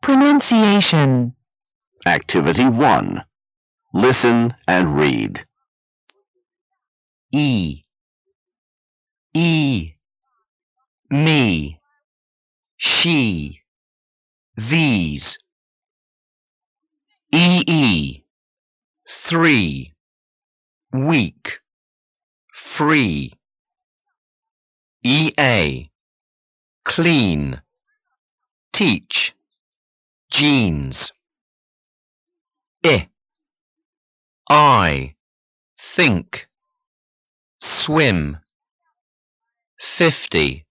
Pronunciation. Activity 1. Listen and read. E, me, she, these. EE, 3, week, free. EA, clean, teach, jeans. I, think, swim, 50.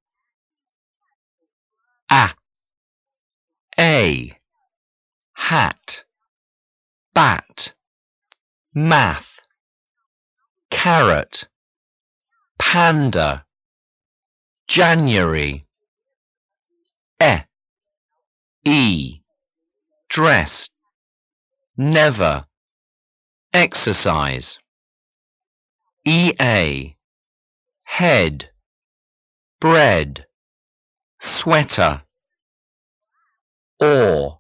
A, hat, bat, math, carrot, panda, January. Dress, never, exercise. EA, head, bread, sweater. OR,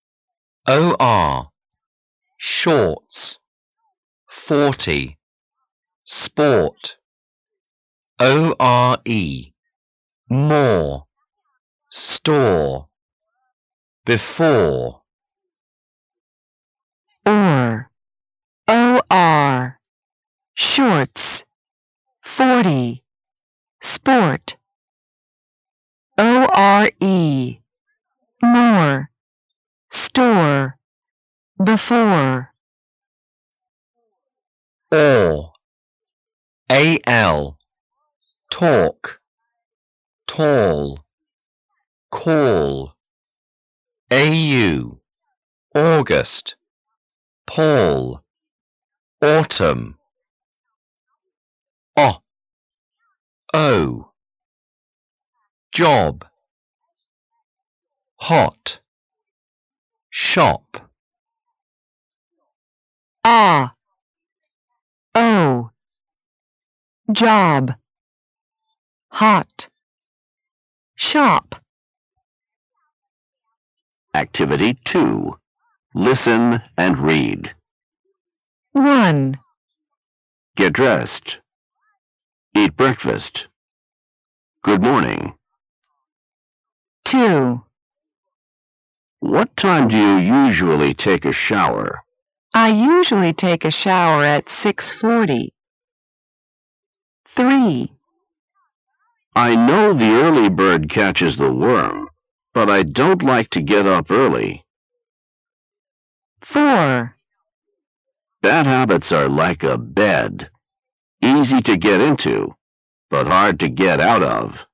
shorts, 40, sport. ORE, more, store, before. OR, shorts, 40, sport. ORE, more, store, before. AL, talk, tall, call. AU, August, Paul, autumn. Job, hot, shop. Job, hot, shop. Activity 2. Listen and read. 1, Get dressed. Eat breakfast. Good morning. 2, What time do you usually take a shower? I usually take a shower at 6:40. 3, I know the early bird catches the worm, but I don't like to get up early. 4, Bad habits are like a bed, easy to get into, but hard to get out of.